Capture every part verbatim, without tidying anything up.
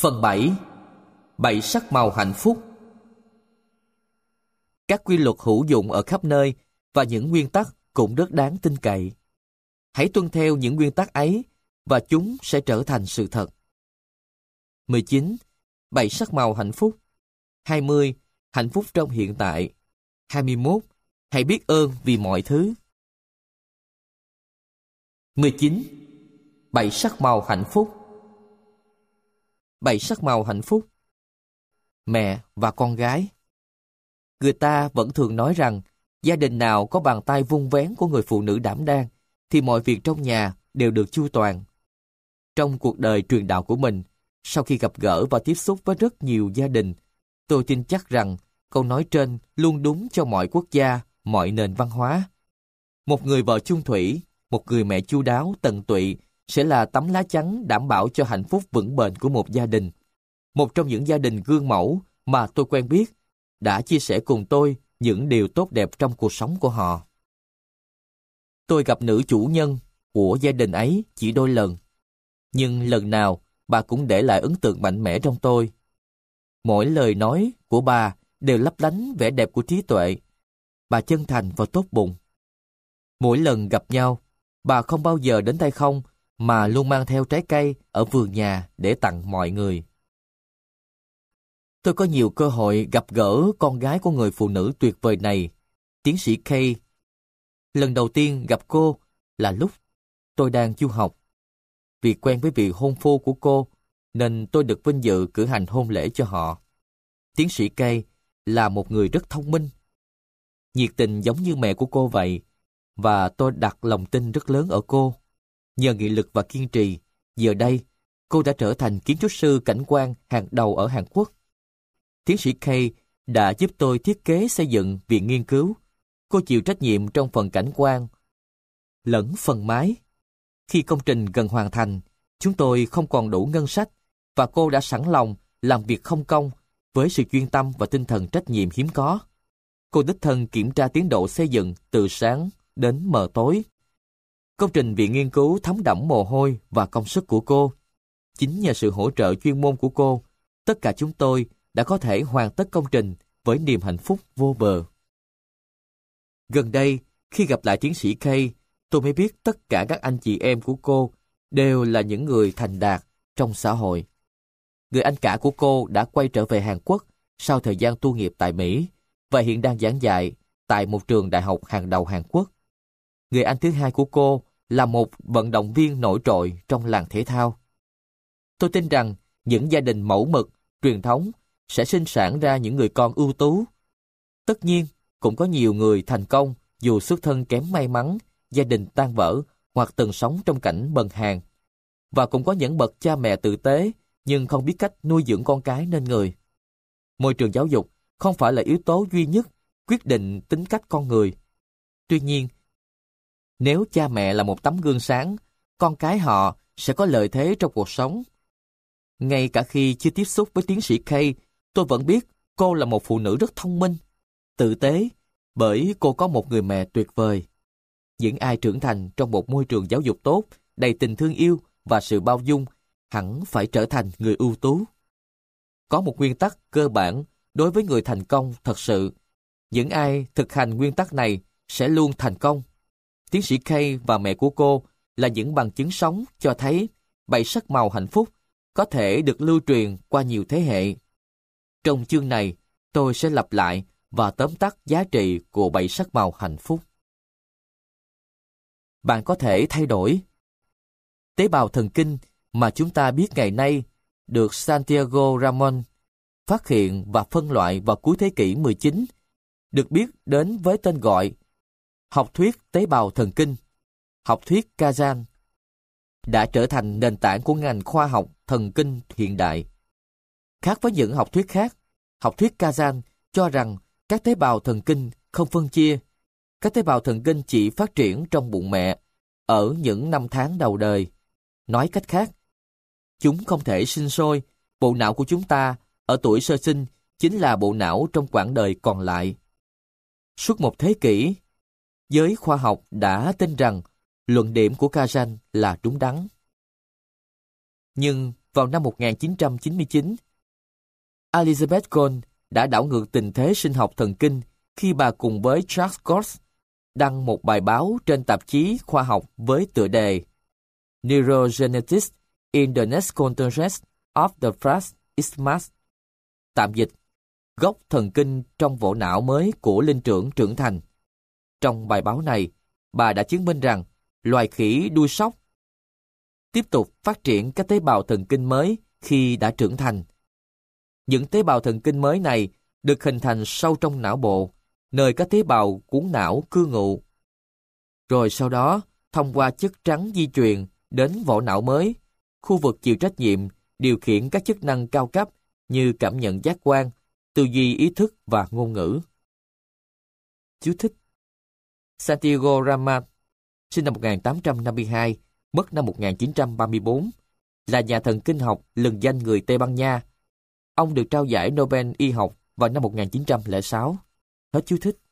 Phần bảy. Bảy sắc màu hạnh phúc. Các quy luật hữu dụng ở khắp nơi và những nguyên tắc cũng rất đáng tin cậy. Hãy tuân theo những nguyên tắc ấy và chúng sẽ trở thành sự thật. mười chín. Bảy sắc màu hạnh phúc. hai mươi. Hạnh phúc trong hiện tại. hai mươi mốt. Hãy biết ơn vì mọi thứ. mười chín. Bảy sắc màu hạnh phúc. Bảy sắc màu hạnh phúc. Mẹ và con gái. Người ta vẫn thường nói rằng gia đình nào có bàn tay vun vén của người phụ nữ đảm đang thì mọi việc trong nhà đều được chu toàn. Trong cuộc đời truyền đạo của mình, sau khi gặp gỡ và tiếp xúc với rất nhiều gia đình, tôi tin chắc rằng câu nói trên luôn đúng cho mọi quốc gia, mọi nền văn hóa. Một người vợ chung thủy, một người mẹ chu đáo, tận tụy sẽ là tấm lá chắn đảm bảo cho hạnh phúc vững bền của một gia đình. Một trong những gia đình gương mẫu mà tôi quen biết đã chia sẻ cùng tôi những điều tốt đẹp trong cuộc sống của họ. Tôi gặp nữ chủ nhân của gia đình ấy chỉ đôi lần, nhưng lần nào bà cũng để lại ấn tượng mạnh mẽ trong tôi. Mỗi lời nói của bà đều lấp lánh vẻ đẹp của trí tuệ. Bà chân thành và tốt bụng. Mỗi lần gặp nhau, bà không bao giờ đến tay không mà luôn mang theo trái cây ở vườn nhà để tặng mọi người. Tôi có nhiều cơ hội gặp gỡ con gái của người phụ nữ tuyệt vời này, tiến sĩ Kay. Lần đầu tiên gặp cô là lúc tôi đang du học. Vì quen với vị hôn phu của cô, nên tôi được vinh dự cử hành hôn lễ cho họ. Tiến sĩ Kay là một người rất thông minh, nhiệt tình giống như mẹ của cô vậy, và tôi đặt lòng tin rất lớn ở cô. Nhờ nghị lực và kiên trì, giờ đây cô đã trở thành kiến trúc sư cảnh quan hàng đầu ở Hàn Quốc. Tiến sĩ Kay đã giúp tôi thiết kế xây dựng viện nghiên cứu. Cô chịu trách nhiệm trong phần cảnh quan lẫn phần mái. Khi công trình gần hoàn thành, chúng tôi không còn đủ ngân sách và cô đã sẵn lòng làm việc không công với sự chuyên tâm và tinh thần trách nhiệm hiếm có. Cô đích thân kiểm tra tiến độ xây dựng từ sáng đến mờ tối. Công trình viện nghiên cứu thấm đẫm mồ hôi và công sức của cô. Chính nhờ sự hỗ trợ chuyên môn của cô, tất cả chúng tôi đã có thể hoàn tất công trình với niềm hạnh phúc vô bờ. Gần đây, khi gặp lại tiến sĩ Kay, tôi mới biết tất cả các anh chị em của cô đều là những người thành đạt trong xã hội. Người anh cả của cô đã quay trở về Hàn Quốc sau thời gian tu nghiệp tại Mỹ và hiện đang giảng dạy tại một trường đại học hàng đầu Hàn Quốc. Người anh thứ hai của cô là một vận động viên nổi trội trong làng thể thao. Tôi tin rằng những gia đình mẫu mực, truyền thống sẽ sinh sản ra những người con ưu tú. Tất nhiên, cũng có nhiều người thành công dù xuất thân kém may mắn, gia đình tan vỡ hoặc từng sống trong cảnh bần hàn. Và cũng có những bậc cha mẹ tử tế nhưng không biết cách nuôi dưỡng con cái nên người. Môi trường giáo dục không phải là yếu tố duy nhất quyết định tính cách con người. Tuy nhiên, nếu cha mẹ là một tấm gương sáng, con cái họ sẽ có lợi thế trong cuộc sống. Ngay cả khi chưa tiếp xúc với tiến sĩ Kay, tôi vẫn biết cô là một phụ nữ rất thông minh, tử tế, bởi cô có một người mẹ tuyệt vời. Những ai trưởng thành trong một môi trường giáo dục tốt, đầy tình thương yêu và sự bao dung, hẳn phải trở thành người ưu tú. Có một nguyên tắc cơ bản đối với người thành công thật sự. Những ai thực hành nguyên tắc này sẽ luôn thành công. Tiến sĩ Kay và mẹ của cô là những bằng chứng sống cho thấy bảy sắc màu hạnh phúc có thể được lưu truyền qua nhiều thế hệ. Trong chương này, tôi sẽ lặp lại và tóm tắt giá trị của bảy sắc màu hạnh phúc. Bạn có thể thay đổi. Tế bào thần kinh mà chúng ta biết ngày nay được Santiago Ramon phát hiện và phân loại vào cuối thế kỷ mười chín, được biết đến với tên gọi học thuyết tế bào thần kinh, học thuyết Kazan, đã trở thành nền tảng của ngành khoa học thần kinh hiện đại. Khác với những học thuyết khác, học thuyết Kazan cho rằng các tế bào thần kinh không phân chia. Các tế bào thần kinh chỉ phát triển trong bụng mẹ ở những năm tháng đầu đời. Nói cách khác, chúng không thể sinh sôi. Bộ não của chúng ta ở tuổi sơ sinh chính là bộ não trong quãng đời còn lại. Suốt một thế kỷ, giới khoa học đã tin rằng luận điểm của Kazan là đúng đắn. Nhưng vào năm một nghìn chín trăm chín mươi chín. Elizabeth Cole đã đảo ngược tình thế sinh học thần kinh khi bà cùng với Charles Cox đăng một bài báo trên tạp chí khoa học với tựa đề Neurogenetics in the Next Context of the Flash Isthmus. Tạm dịch, gốc thần kinh trong vỏ não mới của linh trưởng trưởng thành. Trong bài báo này, bà đã chứng minh rằng loài khỉ đuôi sóc tiếp tục phát triển các tế bào thần kinh mới khi đã trưởng thành. Những tế bào thần kinh mới này được hình thành sâu trong não bộ, nơi các tế bào cuốn não cư ngụ. Rồi sau đó, thông qua chất trắng di truyền đến vỏ não mới, khu vực chịu trách nhiệm điều khiển các chức năng cao cấp như cảm nhận giác quan, tư duy ý thức và ngôn ngữ. Chú thích: Santiago Ramat, sinh năm một nghìn tám trăm năm mươi hai, mất năm một nghìn chín trăm ba mươi tư, là nhà thần kinh học lừng danh người Tây Ban Nha. Ông được trao giải Nobel y học vào năm một nghìn chín trăm lẻ sáu. Hết chú thích.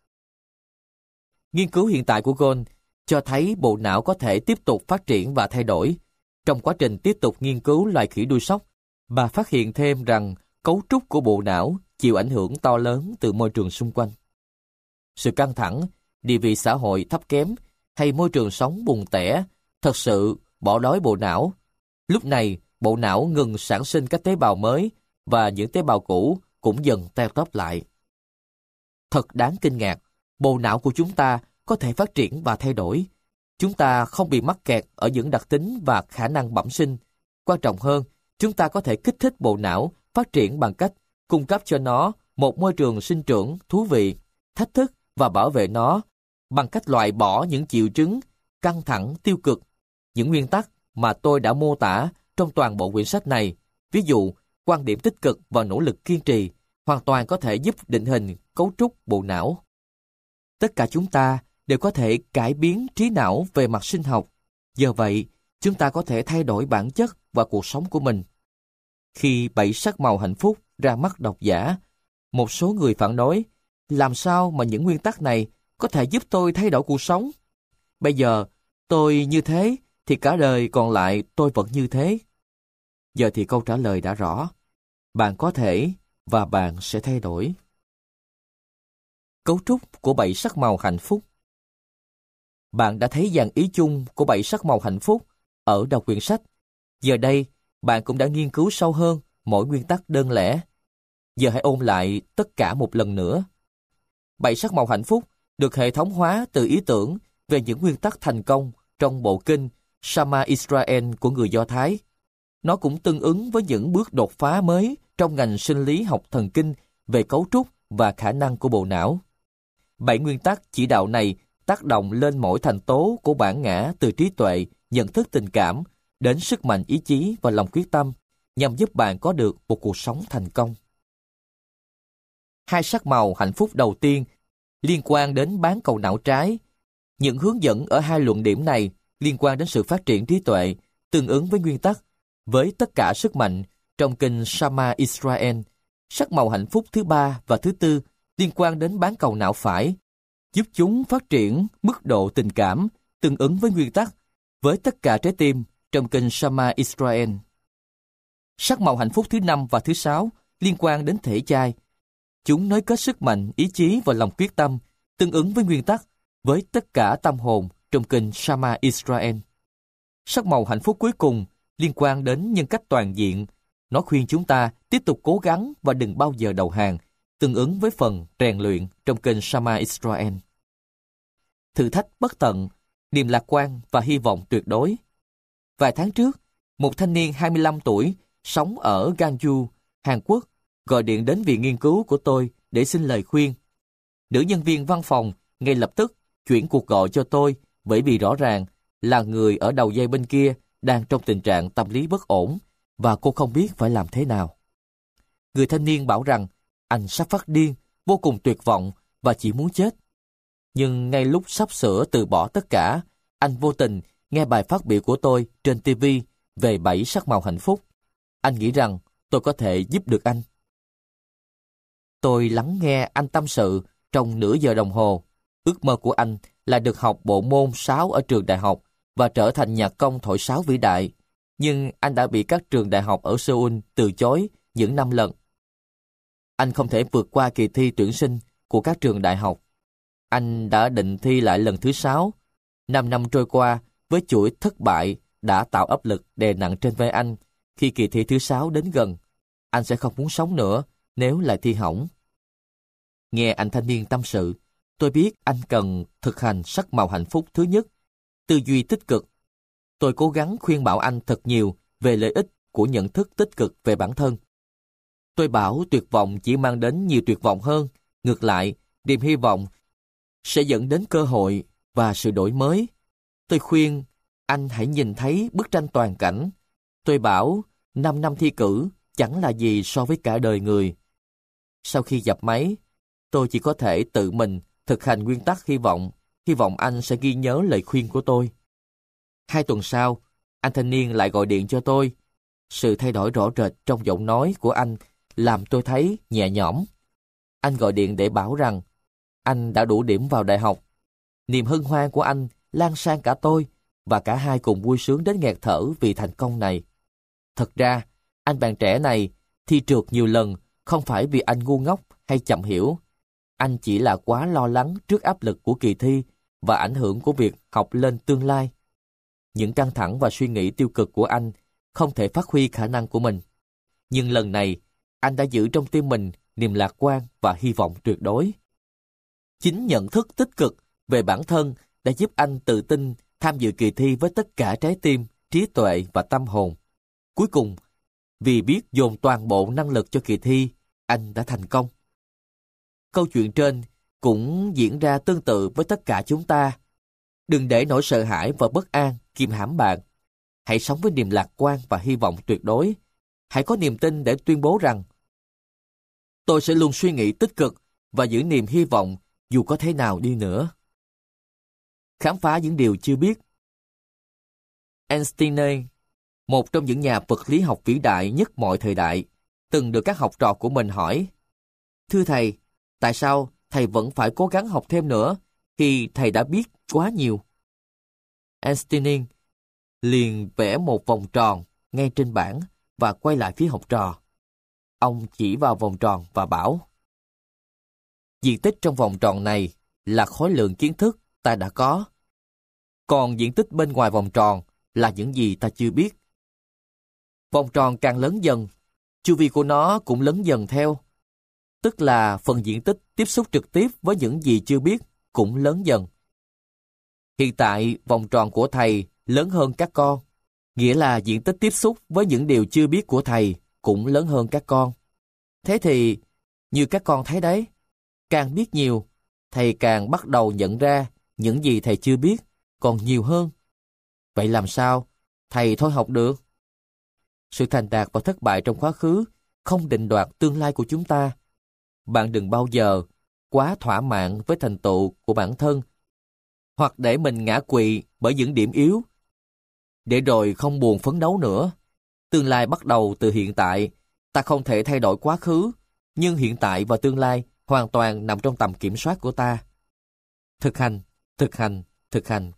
Nghiên cứu hiện tại của Cole cho thấy bộ não có thể tiếp tục phát triển và thay đổi. Trong quá trình tiếp tục nghiên cứu loài khỉ đuôi sóc, bà phát hiện thêm rằng cấu trúc của bộ não chịu ảnh hưởng to lớn từ môi trường xung quanh. Sự căng thẳng, địa vị xã hội thấp kém hay môi trường sống bùn tẻ thật sự bỏ đói bộ não. Lúc này, bộ não ngừng sản sinh các tế bào mới và những tế bào cũ cũng dần teo tóp lại. Thật đáng kinh ngạc, bộ não của chúng ta có thể phát triển và thay đổi. Chúng ta không bị mắc kẹt ở những đặc tính và khả năng bẩm sinh. Quan trọng hơn, chúng ta có thể kích thích bộ não phát triển bằng cách cung cấp cho nó một môi trường sinh trưởng thú vị, thách thức và bảo vệ nó bằng cách loại bỏ những triệu chứng căng thẳng tiêu cực. Những nguyên tắc mà tôi đã mô tả trong toàn bộ quyển sách này, ví dụ quan điểm tích cực và nỗ lực kiên trì, hoàn toàn có thể giúp định hình cấu trúc bộ não. Tất cả chúng ta đều có thể cải biến trí não về mặt sinh học. Do vậy, chúng ta có thể thay đổi bản chất và cuộc sống của mình. Khi Bảy sắc màu hạnh phúc ra mắt độc giả, một số người phản đối, làm sao mà những nguyên tắc này có thể giúp tôi thay đổi cuộc sống? Bây giờ, tôi như thế, thì cả đời còn lại tôi vẫn như thế. Giờ thì câu trả lời đã rõ. Bạn có thể và bạn sẽ thay đổi. Cấu trúc của bảy sắc màu hạnh phúc. Bạn đã thấy dàn ý chung của bảy sắc màu hạnh phúc ở đầu quyển sách. Giờ đây, bạn cũng đã nghiên cứu sâu hơn mỗi nguyên tắc đơn lẻ. Giờ hãy ôn lại tất cả một lần nữa. Bảy sắc màu hạnh phúc được hệ thống hóa từ ý tưởng về những nguyên tắc thành công trong bộ kinh Shema Israel của người Do Thái. Nó cũng tương ứng với những bước đột phá mới trong ngành sinh lý học thần kinh về cấu trúc và khả năng của bộ não. Bảy nguyên tắc chỉ đạo này tác động lên mỗi thành tố của bản ngã, từ trí tuệ, nhận thức tình cảm, đến sức mạnh ý chí và lòng quyết tâm, nhằm giúp bạn có được một cuộc sống thành công. Hai sắc màu hạnh phúc đầu tiên liên quan đến bán cầu não trái. Những hướng dẫn ở hai luận điểm này liên quan đến sự phát triển trí tuệ, tương ứng với nguyên tắc, với tất cả sức mạnh trong kinh Shema Israel. Sắc màu hạnh phúc thứ ba và thứ tư liên quan đến bán cầu não phải, giúp chúng phát triển mức độ tình cảm, tương ứng với nguyên tắc, với tất cả trái tim trong kinh Shema Israel. Sắc màu hạnh phúc thứ năm và thứ sáu liên quan đến thể chai. Chúng nối kết sức mạnh, ý chí và lòng quyết tâm, tương ứng với nguyên tắc, với tất cả tâm hồn trong kinh Shema Israel. Sắc màu hạnh phúc cuối cùng liên quan đến nhân cách toàn diện. Nó khuyên chúng ta tiếp tục cố gắng và đừng bao giờ đầu hàng, tương ứng với phần rèn luyện trong kinh Shema Israel. Thử thách bất tận, niềm lạc quan và hy vọng tuyệt đối. Vài tháng trước, một thanh niên hai mươi lăm tuổi sống ở Gwangju, Hàn Quốc, gọi điện đến viện nghiên cứu của tôi để xin lời khuyên. Nữ nhân viên văn phòng ngay lập tức chuyển cuộc gọi cho tôi, bởi vì rõ ràng là người ở đầu dây bên kia đang trong tình trạng tâm lý bất ổn và cô không biết phải làm thế nào. Người thanh niên bảo rằng anh sắp phát điên, vô cùng tuyệt vọng và chỉ muốn chết. Nhưng ngay lúc sắp sửa từ bỏ tất cả, anh vô tình nghe bài phát biểu của tôi trên ti vi về bảy sắc màu hạnh phúc. Anh nghĩ rằng tôi có thể giúp được anh. Tôi lắng nghe anh tâm sự trong nửa giờ đồng hồ. Ước mơ của anh là được học bộ môn sáo ở trường đại học và trở thành nhạc công thổi sáo vĩ đại. nhưng anh đã bị các trường đại học ở Seoul từ chối những năm lần. Anh không thể vượt qua kỳ thi tuyển sinh của các trường đại học. Anh đã định thi lại lần thứ sáu. Năm năm trôi qua, với chuỗi thất bại đã tạo áp lực đè nặng trên vai anh. Khi kỳ thi thứ sáu đến gần, anh sẽ không muốn sống nữa nếu lại thi hỏng. Nghe anh thanh niên tâm sự, tôi biết anh cần thực hành sắc màu hạnh phúc thứ nhất, tư duy tích cực. Tôi cố gắng khuyên bảo anh thật nhiều về lợi ích của nhận thức tích cực về bản thân. Tôi bảo tuyệt vọng chỉ mang đến nhiều tuyệt vọng hơn. Ngược lại, niềm hy vọng sẽ dẫn đến cơ hội và sự đổi mới. Tôi khuyên anh hãy nhìn thấy bức tranh toàn cảnh. Tôi bảo năm năm thi cử chẳng là gì so với cả đời người. Sau khi dập máy, tôi chỉ có thể tự mình thực hành nguyên tắc hy vọng. Hy vọng anh sẽ ghi nhớ lời khuyên của tôi. Hai tuần sau, anh thanh niên lại gọi điện cho tôi. Sự thay đổi rõ rệt trong giọng nói của anh làm tôi thấy nhẹ nhõm. Anh gọi điện để bảo rằng anh đã đủ điểm vào đại học. Niềm hân hoan của anh lan sang cả tôi, và cả hai cùng vui sướng đến nghẹt thở vì thành công này. Thật ra, anh bạn trẻ này thi trượt nhiều lần không phải vì anh ngu ngốc hay chậm hiểu. Anh chỉ là quá lo lắng trước áp lực của kỳ thi và ảnh hưởng của việc học lên tương lai. Những căng thẳng và suy nghĩ tiêu cực của anh không thể phát huy khả năng của mình. Nhưng lần này, anh đã giữ trong tim mình niềm lạc quan và hy vọng tuyệt đối. Chính nhận thức tích cực về bản thân đã giúp anh tự tin tham dự kỳ thi với tất cả trái tim, trí tuệ và tâm hồn. Cuối cùng, vì biết dồn toàn bộ năng lực cho kỳ thi, anh đã thành công. Câu chuyện trên cũng diễn ra tương tự với tất cả chúng ta. Đừng để nỗi sợ hãi và bất an kìm hãm bạn. Hãy sống với niềm lạc quan và hy vọng tuyệt đối. Hãy có niềm tin để tuyên bố rằng tôi sẽ luôn suy nghĩ tích cực và giữ niềm hy vọng dù có thế nào đi nữa. Khám phá những điều chưa biết. Einstein, một trong những nhà vật lý học vĩ đại nhất mọi thời đại, từng được các học trò của mình hỏi: Thưa thầy, tại sao thầy vẫn phải cố gắng học thêm nữa khi thầy đã biết quá nhiều? Einstein liền vẽ một vòng tròn ngay trên bảng và quay lại phía học trò. Ông chỉ vào vòng tròn và bảo: diện tích trong vòng tròn này là khối lượng kiến thức ta đã có. Còn diện tích bên ngoài vòng tròn là những gì ta chưa biết. Vòng tròn càng lớn dần, chu vi của nó cũng lớn dần theo. Tức là phần diện tích tiếp xúc trực tiếp với những gì chưa biết cũng lớn dần. Hiện tại, vòng tròn của thầy lớn hơn các con, nghĩa là diện tích tiếp xúc với những điều chưa biết của thầy cũng lớn hơn các con. Thế thì, như các con thấy đấy, càng biết nhiều, thầy càng bắt đầu nhận ra những gì thầy chưa biết còn nhiều hơn. Vậy làm sao thầy thôi học được? Sự thành đạt và thất bại trong quá khứ không định đoạt tương lai của chúng ta. Bạn đừng bao giờ quá thỏa mãn với thành tựu của bản thân, hoặc để mình ngã quỵ bởi những điểm yếu, để rồi không buồn phấn đấu nữa. Tương lai bắt đầu từ hiện tại. Ta không thể thay đổi quá khứ, nhưng hiện tại và tương lai hoàn toàn nằm trong tầm kiểm soát của ta. Thực hành, thực hành, thực hành.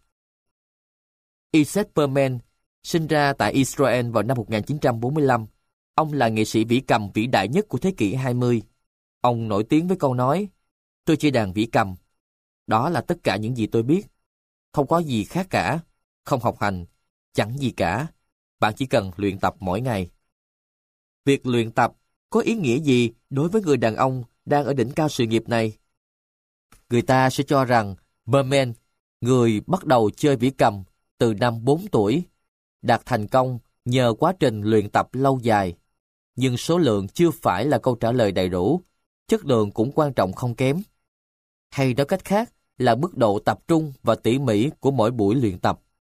Isaac Berman sinh ra tại Israel vào năm một nghìn chín trăm bốn mươi lăm. Ông là nghệ sĩ vĩ cầm vĩ đại nhất của thế kỷ hai mươi. Ông nổi tiếng với câu nói: tôi chơi đàn vĩ cầm. Đó là tất cả những gì tôi biết. Không có gì khác cả. Không học hành. Chẳng gì cả. Bạn chỉ cần luyện tập mỗi ngày. Việc luyện tập có ý nghĩa gì đối với người đàn ông đang ở đỉnh cao sự nghiệp này? Người ta sẽ cho rằng Berman, người bắt đầu chơi vĩ cầm từ năm bốn tuổi, đạt thành công nhờ quá trình luyện tập lâu dài. Nhưng số lượng chưa phải là câu trả lời đầy đủ, chất lượng cũng quan trọng không kém. Hay nói cách khác là mức độ tập trung và tỉ mỉ của mỗi buổi luyện tập.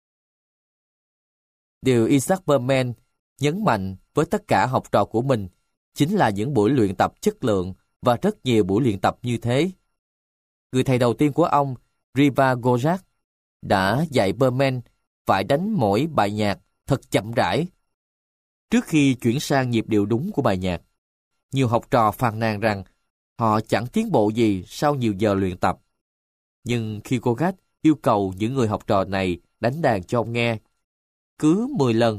Điều Isaac Berman nhấn mạnh với tất cả học trò của mình chính là những buổi luyện tập chất lượng và rất nhiều buổi luyện tập như thế. Người thầy đầu tiên của ông, Riva Gojak, đã dạy Berman phải đánh mỗi bài nhạc thật chậm rãi trước khi chuyển sang nhịp điệu đúng của bài nhạc. Nhiều học trò phàn nàn rằng họ chẳng tiến bộ gì sau nhiều giờ luyện tập. Nhưng khi Gojak yêu cầu những người học trò này đánh đàn cho ông nghe, cứ mười lần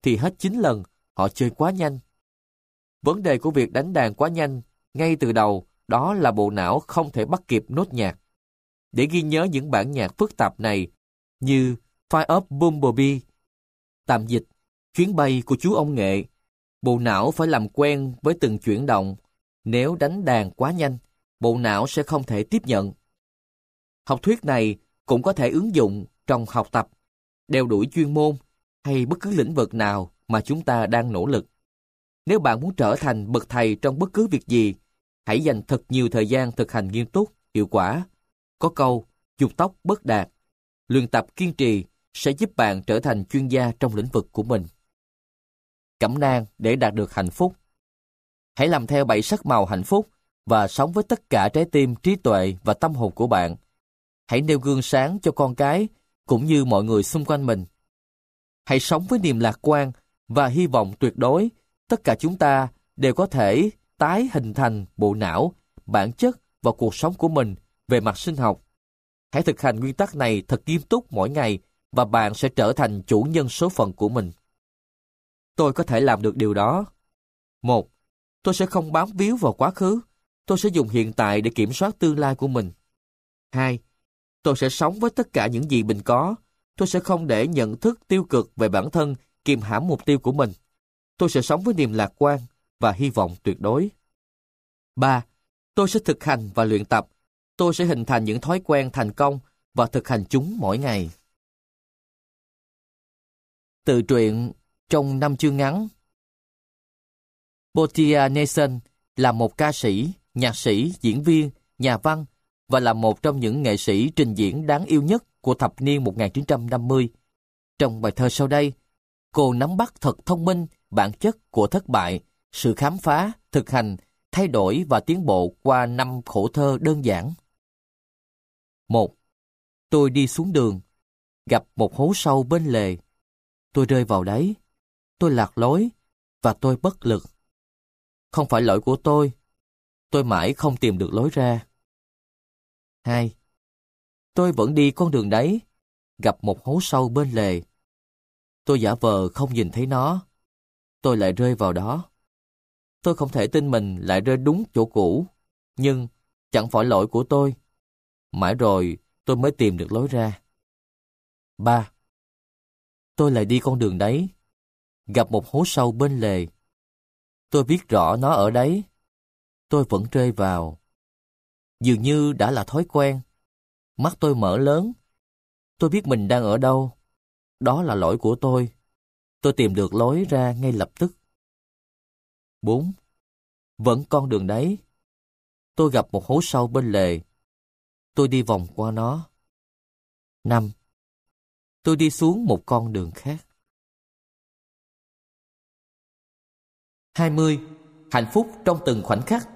thì hết chín lần họ chơi quá nhanh. Vấn đề của việc đánh đàn quá nhanh ngay từ đầu đó là bộ não không thể bắt kịp nốt nhạc. Để ghi nhớ những bản nhạc phức tạp này như Fire Up Bumblebee, tạm dịch, chuyến bay của chú ông nghệ, bộ não phải làm quen với từng chuyển động. Nếu đánh đàn quá nhanh, bộ não sẽ không thể tiếp nhận. Học thuyết này cũng có thể ứng dụng trong học tập, đeo đuổi chuyên môn hay bất cứ lĩnh vực nào mà chúng ta đang nỗ lực. Nếu bạn muốn trở thành bậc thầy trong bất cứ việc gì, hãy dành thật nhiều thời gian thực hành nghiêm túc, hiệu quả. Có câu, dục tốc bất đạt. Luyện tập kiên trì sẽ giúp bạn trở thành chuyên gia trong lĩnh vực của mình. Cẩm nang để đạt được hạnh phúc. Hãy làm theo bảy sắc màu hạnh phúc và sống với tất cả trái tim, trí tuệ và tâm hồn của bạn. Hãy nêu gương sáng cho con cái cũng như mọi người xung quanh mình. Hãy sống với niềm lạc quan và hy vọng tuyệt đối. Tất cả chúng ta đều có thể tái hình thành bộ não, bản chất và cuộc sống của mình về mặt sinh học. Hãy thực hành nguyên tắc này thật nghiêm túc mỗi ngày và bạn sẽ trở thành chủ nhân số phận của mình. Tôi có thể làm được điều đó. Một, tôi sẽ không bám víu vào quá khứ. Tôi sẽ dùng hiện tại để kiểm soát tương lai của mình. Hai, tôi sẽ sống với tất cả những gì mình có. Tôi sẽ không để nhận thức tiêu cực về bản thân kìm hãm mục tiêu của mình. Tôi sẽ sống với niềm lạc quan và hy vọng tuyệt đối. Ba, tôi sẽ thực hành và luyện tập. Tôi sẽ hình thành những thói quen thành công và thực hành chúng mỗi ngày. Tự truyện trong năm chương ngắn. Botia Nelson là một ca sĩ, nhạc sĩ, diễn viên, nhà văn và là một trong những nghệ sĩ trình diễn đáng yêu nhất của thập niên một nghìn chín trăm năm mươi. Trong bài thơ sau đây, cô nắm bắt thật thông minh bản chất của thất bại, sự khám phá, thực hành, thay đổi và tiến bộ qua năm khổ thơ đơn giản. Một. Tôi đi xuống đường, gặp một hố sâu bên lề. Tôi rơi vào đấy. Tôi lạc lối và tôi bất lực. Không phải lỗi của tôi. Tôi mãi không tìm được lối ra. Hai. Tôi vẫn đi con đường đấy, gặp một hố sâu bên lề. Tôi giả vờ không nhìn thấy nó. Tôi lại rơi vào đó. Tôi không thể tin mình lại rơi đúng chỗ cũ. Nhưng chẳng phải lỗi của tôi. Mãi rồi tôi mới tìm được lối ra. Ba. Tôi lại đi con đường đấy, gặp một hố sâu bên lề. Tôi biết rõ nó ở đấy. Tôi vẫn rơi vào. Dường như đã là thói quen. Mắt tôi mở lớn. Tôi biết mình đang ở đâu. Đó là lỗi của tôi. Tôi tìm được lối ra ngay lập tức. Bốn. Vẫn con đường đấy. Tôi gặp một hố sâu bên lề. Tôi đi vòng qua nó. Năm. Tôi đi xuống một con đường khác. hai mươi. Hạnh phúc trong từng khoảnh khắc.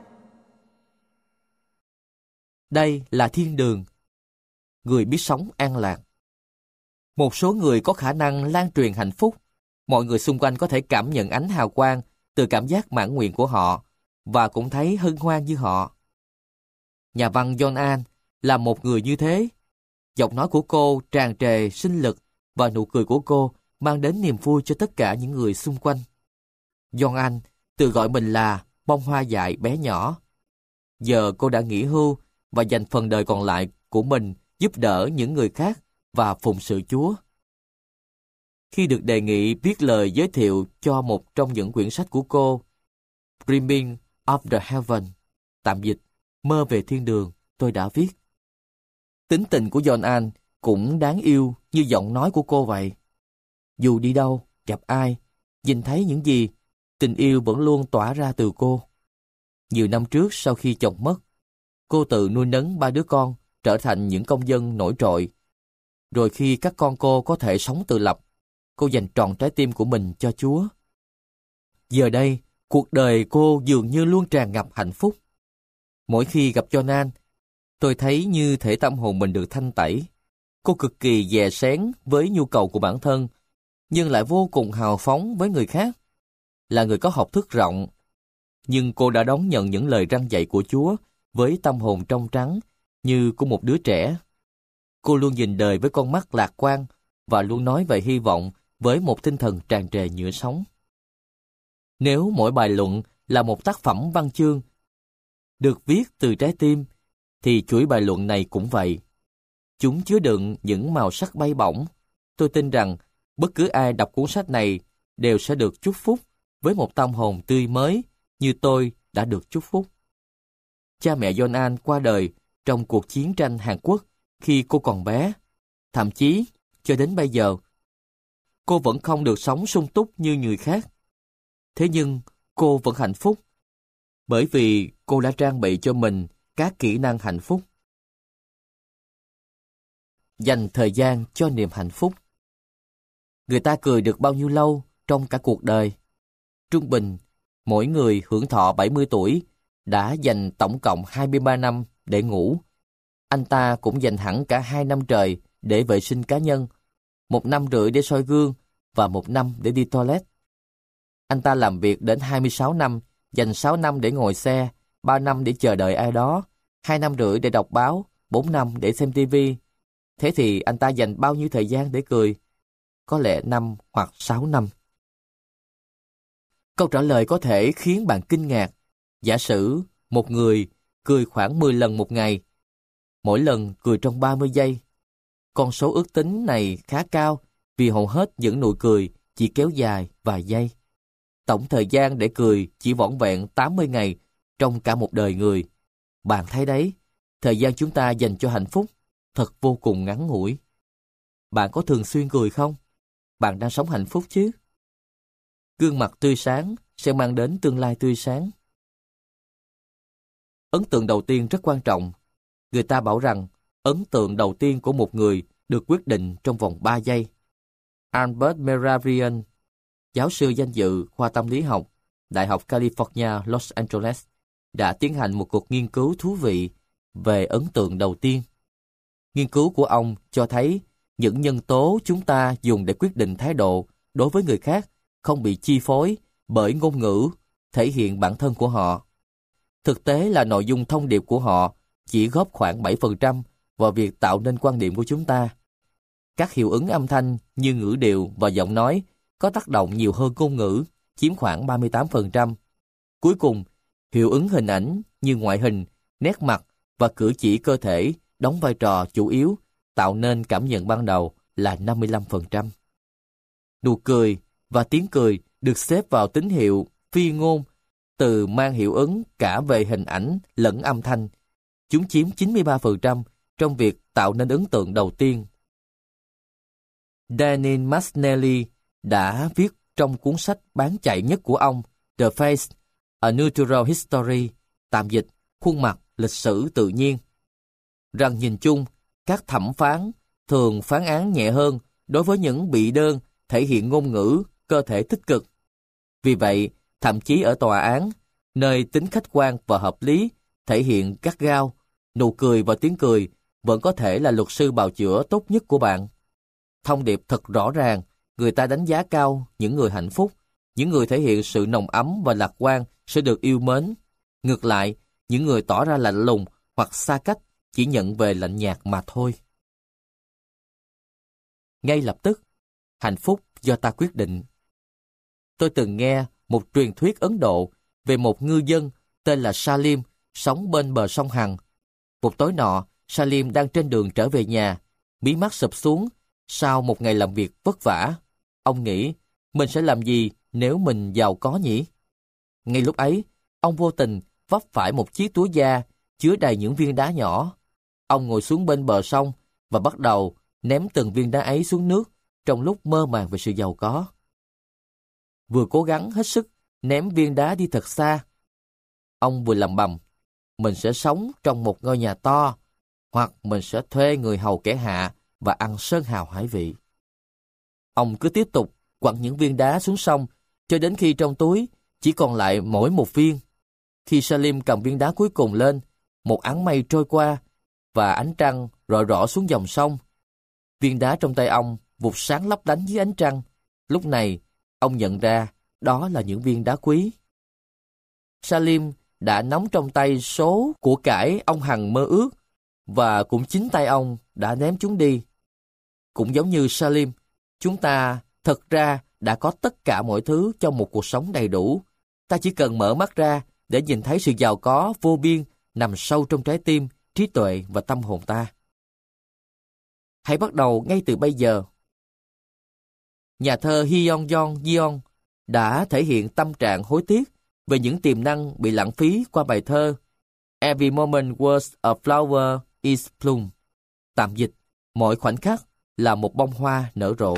Đây là thiên đường. Người biết sống an lạc. Một số người có khả năng lan truyền hạnh phúc. Mọi người xung quanh có thể cảm nhận ánh hào quang từ cảm giác mãn nguyện của họ và cũng thấy hân hoan như họ. Nhà văn John An là một người như thế. Giọng nói của cô tràn trề sinh lực và nụ cười của cô mang đến niềm vui cho tất cả những người xung quanh. John An tự gọi mình là bông hoa dại bé nhỏ. Giờ cô đã nghỉ hưu và dành phần đời còn lại của mình giúp đỡ những người khác và phụng sự Chúa. Khi được đề nghị viết lời giới thiệu cho một trong những quyển sách của cô, Dreaming of the Heaven, tạm dịch, Mơ về thiên đường, tôi đã viết. Tính tình của John An cũng đáng yêu như giọng nói của cô vậy. Dù đi đâu, gặp ai, nhìn thấy những gì, tình yêu vẫn luôn tỏa ra từ cô. Nhiều năm trước sau khi chồng mất, cô tự nuôi nấng ba đứa con trở thành những công dân nổi trội. Rồi khi các con cô có thể sống tự lập, cô dành trọn trái tim của mình cho Chúa. Giờ đây, cuộc đời cô dường như luôn tràn ngập hạnh phúc. Mỗi khi gặp John An, tôi thấy như thể tâm hồn mình được thanh tẩy. Cô cực kỳ dè sén với nhu cầu của bản thân, nhưng lại vô cùng hào phóng với người khác. Là người có học thức rộng, nhưng cô đã đón nhận những lời răn dạy của Chúa với tâm hồn trong trắng như của một đứa trẻ. Cô luôn nhìn đời với con mắt lạc quan và luôn nói về hy vọng với một tinh thần tràn trề nhựa sống. Nếu mỗi bài luận là một tác phẩm văn chương được viết từ trái tim, thì chuỗi bài luận này cũng vậy. Chúng chứa đựng những màu sắc bay bổng. Tôi tin rằng bất cứ ai đọc cuốn sách này đều sẽ được chúc phúc với một tâm hồn tươi mới như tôi đã được chúc phúc. Cha mẹ John An qua đời trong cuộc chiến tranh Hàn Quốc khi cô còn bé. Thậm chí, cho đến bây giờ, cô vẫn không được sống sung túc như người khác. Thế nhưng, cô vẫn hạnh phúc, bởi vì cô đã trang bị cho mình các kỹ năng hạnh phúc. Dành thời gian cho niềm hạnh phúc. Người ta cười được bao nhiêu lâu trong cả cuộc đời? Trung bình, mỗi người hưởng thọ bảy mươi tuổi đã dành tổng cộng hai mươi ba năm để ngủ. Anh ta cũng dành hẳn cả hai năm trời để vệ sinh cá nhân, một năm rưỡi để soi gương và một năm để đi toilet. Anh ta làm việc đến hai mươi sáu năm, dành sáu năm để ngồi xe, ba năm để chờ đợi ai đó, hai năm rưỡi để đọc báo, bốn năm để xem ti vi. Thế thì anh ta dành bao nhiêu thời gian để cười? Có lẽ năm hoặc sáu năm. Câu trả lời có thể khiến bạn kinh ngạc. Giả sử một người cười khoảng mười lần một ngày, mỗi lần cười trong ba mươi giây. Con số ước tính này khá cao vì hầu hết những nụ cười chỉ kéo dài vài giây. Tổng thời gian để cười chỉ vỏn vẹn tám mươi ngày trong cả một đời người. Bạn thấy đấy, thời gian chúng ta dành cho hạnh phúc thật vô cùng ngắn ngủi. Bạn có thường xuyên cười không? Bạn đang sống hạnh phúc chứ? Gương mặt tươi sáng sẽ mang đến tương lai tươi sáng. Ấn tượng đầu tiên rất quan trọng. Người ta bảo rằng ấn tượng đầu tiên của một người được quyết định trong vòng ba giây. Albert Mehrabian, giáo sư danh dự khoa tâm lý học, Đại học California, Los Angeles, đã tiến hành một cuộc nghiên cứu thú vị về ấn tượng đầu tiên. Nghiên cứu của ông cho thấy những nhân tố chúng ta dùng để quyết định thái độ đối với người khác không bị chi phối bởi ngôn ngữ thể hiện bản thân của họ. Thực tế là nội dung thông điệp của họ chỉ góp khoảng bảy phần trăm vào việc tạo nên quan điểm của chúng ta. Các hiệu ứng âm thanh như ngữ điệu và giọng nói có tác động nhiều hơn ngôn ngữ, chiếm khoảng ba mươi tám phần trăm. Cuối cùng, hiệu ứng hình ảnh như ngoại hình, nét mặt và cử chỉ cơ thể đóng vai trò chủ yếu, tạo nên cảm nhận ban đầu là năm mươi lăm phần trăm. Nụ cười và tiếng cười được xếp vào tín hiệu phi ngôn, từ mang hiệu ứng cả về hình ảnh lẫn âm thanh. Chúng chiếm chín mươi ba phần trăm trong việc tạo nên ấn tượng đầu tiên. Daniel Masnelli đã viết trong cuốn sách bán chạy nhất của ông, The Face, A Natural History, tạm dịch, khuôn mặt, lịch sử tự nhiên, rằng nhìn chung, các thẩm phán thường phán án nhẹ hơn đối với những bị đơn thể hiện ngôn ngữ, cơ thể tích cực. Vì vậy, thậm chí ở tòa án, nơi tính khách quan và hợp lý thể hiện gắt gao, nụ cười và tiếng cười vẫn có thể là luật sư bào chữa tốt nhất của bạn. Thông điệp thật rõ ràng, người ta đánh giá cao những người hạnh phúc, những người thể hiện sự nồng ấm và lạc quan sẽ được yêu mến. Ngược lại, những người tỏ ra lạnh lùng hoặc xa cách chỉ nhận về lạnh nhạt mà thôi. Ngay lập tức, hạnh phúc do ta quyết định. Tôi từng nghe một truyền thuyết Ấn Độ về một ngư dân tên là Salim sống bên bờ sông Hằng. Một tối nọ, Salim đang trên đường trở về nhà, mí mắt sụp xuống sau một ngày làm việc vất vả. Ông nghĩ, mình sẽ làm gì nếu mình giàu có nhỉ? Ngay lúc ấy, ông vô tình vấp phải một chiếc túi da chứa đầy những viên đá nhỏ. Ông ngồi xuống bên bờ sông và bắt đầu ném từng viên đá ấy xuống nước trong lúc mơ màng về sự giàu có. Vừa cố gắng hết sức ném viên đá đi thật xa, ông vừa lẩm bẩm, mình sẽ sống trong một ngôi nhà to, hoặc mình sẽ thuê người hầu kẻ hạ và ăn sơn hào hải vị. Ông cứ tiếp tục quẳng những viên đá xuống sông cho đến khi trong túi chỉ còn lại mỗi một viên. Khi Salim cầm viên đá cuối cùng lên, một áng mây trôi qua và ánh trăng rọi rõ xuống dòng sông. Viên đá trong tay ông vụt sáng lấp lánh dưới ánh trăng. Lúc này, ông nhận ra đó là những viên đá quý. Salim đã nắm trong tay số của cải ông hằng mơ ước, và cũng chính tay ông đã ném chúng đi. Cũng giống như Salim, chúng ta Thực ra, đã có tất cả mọi thứ trong một cuộc sống đầy đủ. Ta chỉ cần mở mắt ra để nhìn thấy sự giàu có vô biên nằm sâu trong trái tim, trí tuệ và tâm hồn ta. Hãy bắt đầu ngay từ bây giờ. Nhà thơ Hyun Jong Yeon đã thể hiện tâm trạng hối tiếc về những tiềm năng bị lãng phí qua bài thơ Every moment was a flower is bloom. Tạm dịch, mỗi khoảnh khắc là một bông hoa nở rộ.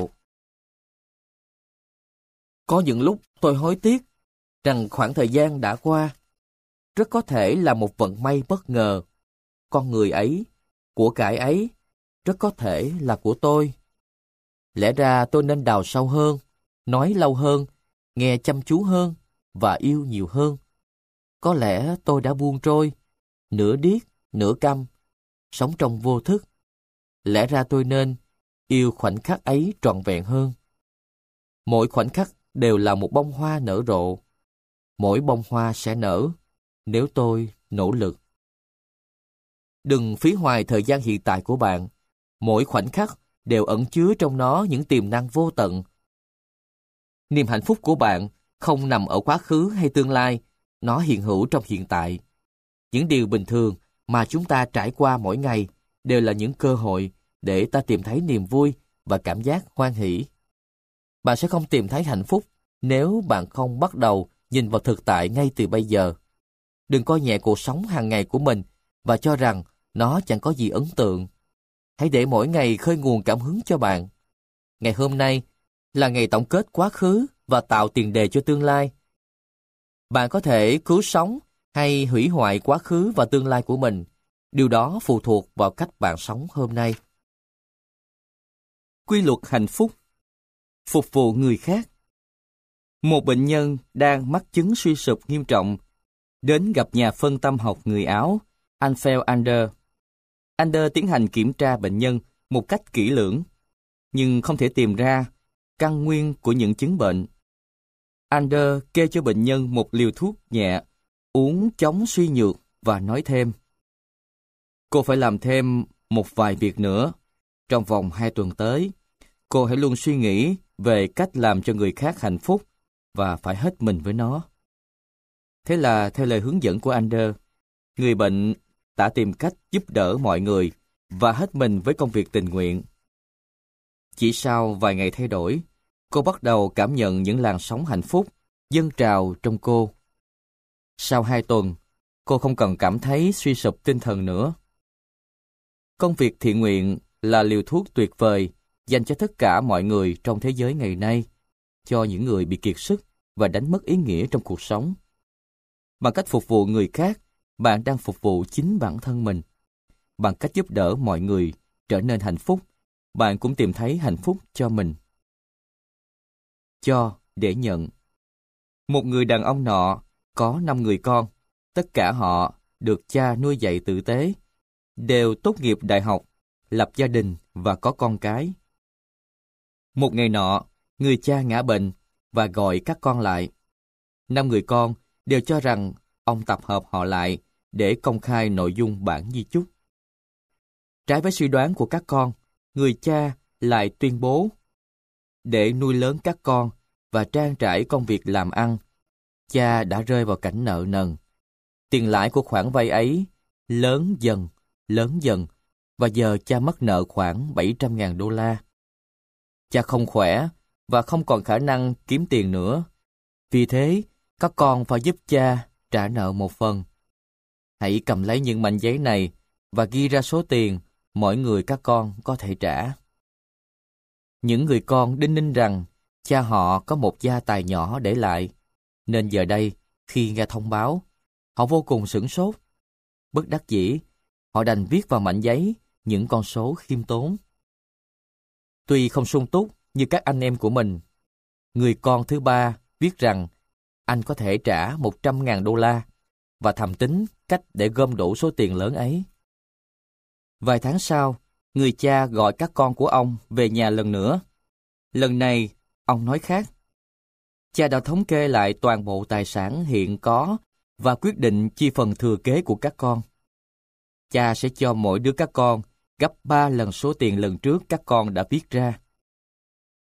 Có những lúc tôi hối tiếc rằng khoảng thời gian đã qua rất có thể là một vận may bất ngờ. Con người ấy, của cải ấy, rất có thể là của tôi. Lẽ ra tôi nên đào sâu hơn, nói lâu hơn, nghe chăm chú hơn và yêu nhiều hơn. Có lẽ tôi đã buông trôi, nửa điếc, nửa câm, sống trong vô thức. Lẽ ra tôi nên yêu khoảnh khắc ấy trọn vẹn hơn. Mỗi khoảnh khắc đều là một bông hoa nở rộ. Mỗi bông hoa sẽ nở nếu tôi nỗ lực. Đừng phí hoài thời gian hiện tại của bạn. Mỗi khoảnh khắc đều ẩn chứa trong nó những tiềm năng vô tận. Niềm hạnh phúc của bạn không nằm ở quá khứ hay tương lai, nó hiện hữu trong hiện tại. Những điều bình thường mà chúng ta trải qua mỗi ngày đều là những cơ hội để ta tìm thấy niềm vui và cảm giác hoan hỷ. Bạn sẽ không tìm thấy hạnh phúc nếu bạn không bắt đầu nhìn vào thực tại ngay từ bây giờ. Đừng coi nhẹ cuộc sống hàng ngày của mình và cho rằng nó chẳng có gì ấn tượng. Hãy để mỗi ngày khơi nguồn cảm hứng cho bạn. Ngày hôm nay là ngày tổng kết quá khứ và tạo tiền đề cho tương lai. Bạn có thể cứu sống hay hủy hoại quá khứ và tương lai của mình. Điều đó phụ thuộc vào cách bạn sống hôm nay. Quy luật hạnh phúc. Phục vụ người khác. Một bệnh nhân đang mắc chứng suy sụp nghiêm trọng đến gặp nhà phân tâm học người Áo, Alfred Adler. Adler tiến hành kiểm tra bệnh nhân một cách kỹ lưỡng, nhưng không thể tìm ra căn nguyên của những chứng bệnh. Adler kê cho bệnh nhân một liều thuốc nhẹ, uống chống suy nhược và nói thêm: cô phải làm thêm một vài việc nữa. Trong vòng hai tuần tới, cô hãy luôn suy nghĩ về cách làm cho người khác hạnh phúc và phải hết mình với nó. Thế là theo lời hướng dẫn của Adler, người bệnh đã tìm cách giúp đỡ mọi người và hết mình với công việc tình nguyện. Chỉ sau vài ngày thay đổi, cô bắt đầu cảm nhận những làn sóng hạnh phúc dâng trào trong cô. Sau hai tuần, cô không cần cảm thấy suy sụp tinh thần nữa. Công việc thiện nguyện là liều thuốc tuyệt vời dành cho tất cả mọi người trong thế giới ngày nay, cho những người bị kiệt sức và đánh mất ý nghĩa trong cuộc sống. Bằng cách phục vụ người khác, bạn đang phục vụ chính bản thân mình. Bằng cách giúp đỡ mọi người trở nên hạnh phúc, bạn cũng tìm thấy hạnh phúc cho mình. Cho để nhận. Một người đàn ông nọ có năm người con, tất cả họ được cha nuôi dạy tử tế, đều tốt nghiệp đại học, lập gia đình và có con cái. Một ngày nọ, người cha ngã bệnh và gọi các con lại. Năm người con đều cho rằng ông tập hợp họ lại để công khai nội dung bản di chúc. Trái với suy đoán của các con, người cha lại tuyên bố: để nuôi lớn các con và trang trải công việc làm ăn, cha đã rơi vào cảnh nợ nần. Tiền lãi của khoản vay ấy lớn dần, lớn dần, và giờ cha mất nợ khoảng bảy trăm ngàn đô la. Cha không khỏe và không còn khả năng kiếm tiền nữa. Vì thế, các con phải giúp cha trả nợ một phần. Hãy cầm lấy những mảnh giấy này và ghi ra số tiền mỗi người các con có thể trả. Những người con đinh ninh rằng cha họ có một gia tài nhỏ để lại, nên giờ đây, khi nghe thông báo, họ vô cùng sửng sốt. Bất đắc dĩ, họ đành viết vào mảnh giấy những con số khiêm tốn. Tuy không sung túc như các anh em của mình, người con thứ ba viết rằng anh có thể trả một trăm ngàn đô la và thầm tính cách để gom đủ số tiền lớn ấy. Vài tháng sau, người cha gọi các con của ông về nhà lần nữa. Lần này, ông nói khác. Cha đã thống kê lại toàn bộ tài sản hiện có và quyết định chia phần thừa kế của các con. Cha sẽ cho mỗi đứa các con gấp ba lần số tiền lần trước các con đã viết ra.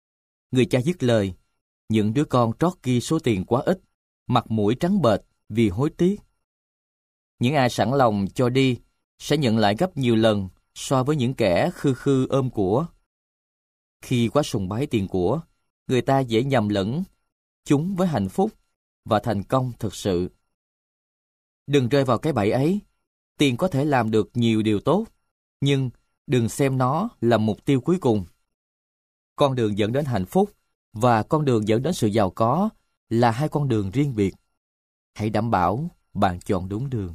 Người cha dứt lời, những đứa con trót ghi số tiền quá ít, mặt mũi trắng bệch vì hối tiếc. Những ai sẵn lòng cho đi sẽ nhận lại gấp nhiều lần so với những kẻ khư khư ôm của. Khi quá sùng bái tiền của, người ta dễ nhầm lẫn chúng với hạnh phúc và thành công thực sự. Đừng rơi vào cái bẫy ấy. Tiền có thể làm được nhiều điều tốt, nhưng đừng xem nó là mục tiêu cuối cùng. Con đường dẫn đến hạnh phúc và con đường dẫn đến sự giàu có là hai con đường riêng biệt. Hãy đảm bảo bạn chọn đúng đường.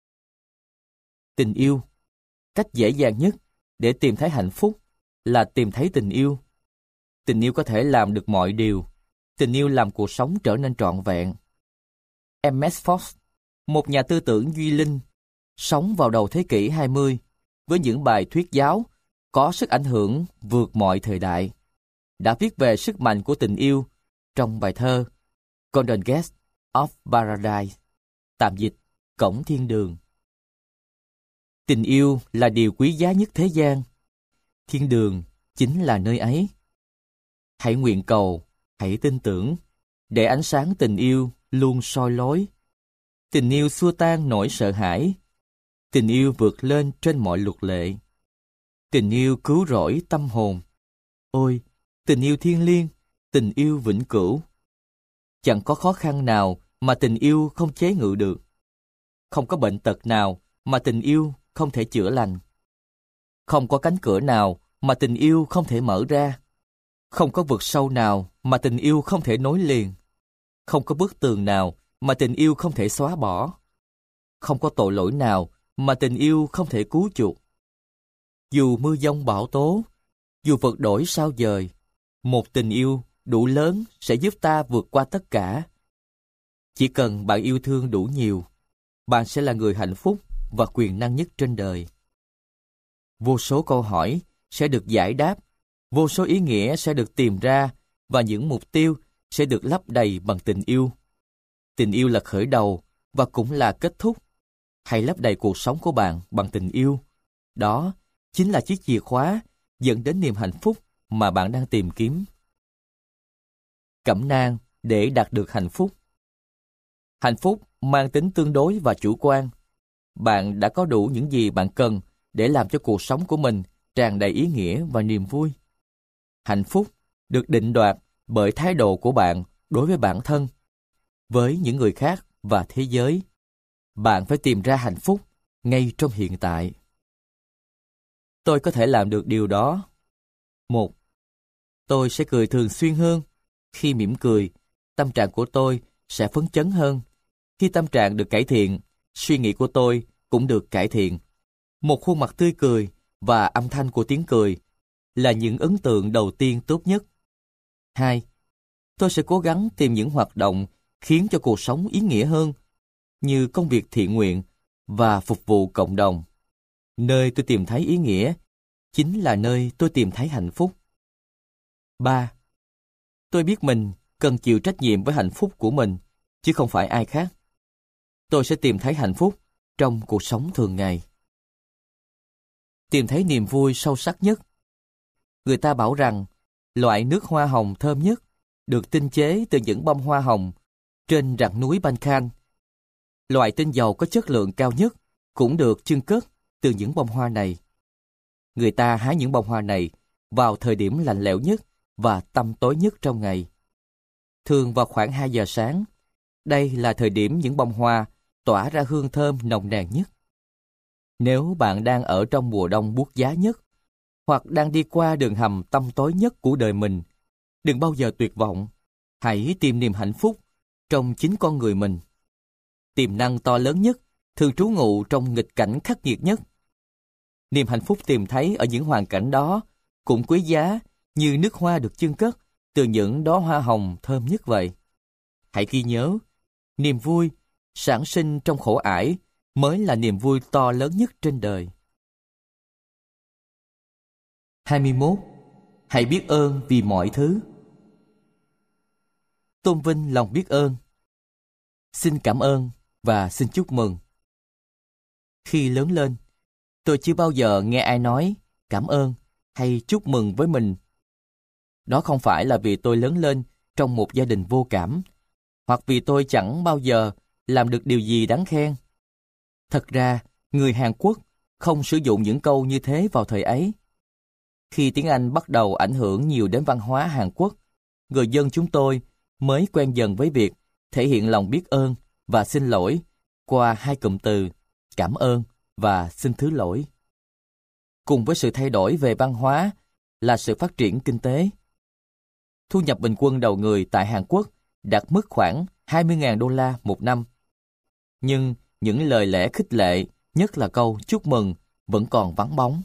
Tình yêu. Cách dễ dàng nhất để tìm thấy hạnh phúc là tìm thấy tình yêu. Tình yêu có thể làm được mọi điều. Tình yêu làm cuộc sống trở nên trọn vẹn. em ét Fox, một nhà tư tưởng duy linh, sống vào đầu thế kỷ hai mươi với những bài thuyết giáo có sức ảnh hưởng vượt mọi thời đại, đã viết về sức mạnh của tình yêu trong bài thơ Golden Gate of Paradise, tạm dịch Cổng Thiên Đường. Tình yêu là điều quý giá nhất thế gian. Thiên đường chính là nơi ấy. Hãy nguyện cầu, hãy tin tưởng, để ánh sáng tình yêu luôn soi lối. Tình yêu xua tan nỗi sợ hãi. Tình yêu vượt lên trên mọi luật lệ. Tình yêu cứu rỗi tâm hồn. Ôi, tình yêu thiêng liêng, tình yêu vĩnh cửu. Chẳng có khó khăn nào mà tình yêu không chế ngự được. Không có bệnh tật nào mà tình yêu không thể chữa lành. Không có cánh cửa nào mà tình yêu không thể mở ra. Không có vực sâu nào mà tình yêu không thể nối liền. Không có bức tường nào mà tình yêu không thể xóa bỏ. Không có tội lỗi nào mà tình yêu không thể cứu chuộc. Dù mưa giông bão tố, dù vật đổi sao dời, một tình yêu đủ lớn sẽ giúp ta vượt qua tất cả. Chỉ cần bạn yêu thương đủ nhiều, bạn sẽ là người hạnh phúc và quyền năng nhất trên đời. Vô số câu hỏi sẽ được giải đáp, vô số ý nghĩa sẽ được tìm ra và những mục tiêu sẽ được lấp đầy bằng tình yêu. Tình yêu là khởi đầu và cũng là kết thúc. Hãy lấp đầy cuộc sống của bạn bằng tình yêu. Đó chính là chiếc chìa khóa dẫn đến niềm hạnh phúc mà bạn đang tìm kiếm. Cẩm nang để đạt được hạnh phúc. Hạnh phúc mang tính tương đối và chủ quan. Bạn đã có đủ những gì bạn cần để làm cho cuộc sống của mình tràn đầy ý nghĩa và niềm vui. Hạnh phúc được định đoạt bởi thái độ của bạn đối với bản thân, với những người khác và thế giới. Bạn phải tìm ra hạnh phúc ngay trong hiện tại. Tôi có thể làm được điều đó. Một, tôi sẽ cười thường xuyên hơn. Khi mỉm cười, tâm trạng của tôi sẽ phấn chấn hơn. Khi tâm trạng được cải thiện, suy nghĩ của tôi cũng được cải thiện. Một khuôn mặt tươi cười và âm thanh của tiếng cười là những ấn tượng đầu tiên tốt nhất. Hai, tôi sẽ cố gắng tìm những hoạt động khiến cho cuộc sống ý nghĩa hơn, như công việc thiện nguyện và phục vụ cộng đồng. Nơi tôi tìm thấy ý nghĩa chính là nơi tôi tìm thấy hạnh phúc. Ba, tôi biết mình cần chịu trách nhiệm với hạnh phúc của mình, chứ không phải ai khác. Tôi sẽ tìm thấy hạnh phúc trong cuộc sống thường ngày. Tìm thấy niềm vui sâu sắc nhất. Người ta bảo rằng loại nước hoa hồng thơm nhất được tinh chế từ những bông hoa hồng trên rặng núi Balkan. Loại tinh dầu có chất lượng cao nhất cũng được chưng cất từ những bông hoa này. Người ta hái những bông hoa này vào thời điểm lạnh lẽo nhất và tăm tối nhất trong ngày. Thường vào khoảng hai giờ sáng, đây là thời điểm những bông hoa tỏa ra hương thơm nồng nàn nhất. Nếu bạn đang ở trong mùa đông buốt giá nhất, hoặc đang đi qua đường hầm tăm tối nhất của đời mình, đừng bao giờ tuyệt vọng. Hãy tìm niềm hạnh phúc trong chính con người mình. Tiềm năng to lớn nhất thường trú ngụ trong nghịch cảnh khắc nghiệt nhất. Niềm hạnh phúc tìm thấy ở những hoàn cảnh đó cũng quý giá như nước hoa được chưng cất từ những đóa hoa hồng thơm nhất vậy. Hãy ghi nhớ, niềm vui sản sinh trong khổ ải mới là niềm vui to lớn nhất trên đời. hai mươi mốt. Hãy biết ơn vì mọi thứ. Tôn vinh lòng biết ơn. Xin cảm ơn và xin chúc mừng. Khi lớn lên, tôi chưa bao giờ nghe ai nói cảm ơn hay chúc mừng với mình. Đó không phải là vì tôi lớn lên trong một gia đình vô cảm, hoặc vì tôi chẳng bao giờ làm được điều gì đáng khen. Thật ra, người Hàn Quốc không sử dụng những câu như thế vào thời ấy. Khi tiếng Anh bắt đầu ảnh hưởng nhiều đến văn hóa Hàn Quốc, người dân chúng tôi mới quen dần với việc thể hiện lòng biết ơn và xin lỗi qua hai cụm từ cảm ơn và xin thứ lỗi. Cùng với sự thay đổi về văn hóa là sự phát triển kinh tế. Thu nhập bình quân đầu người tại Hàn Quốc đạt mức khoảng hai mươi nghìn đô la một năm. Nhưng những lời lẽ khích lệ, nhất là câu chúc mừng, vẫn còn vắng bóng.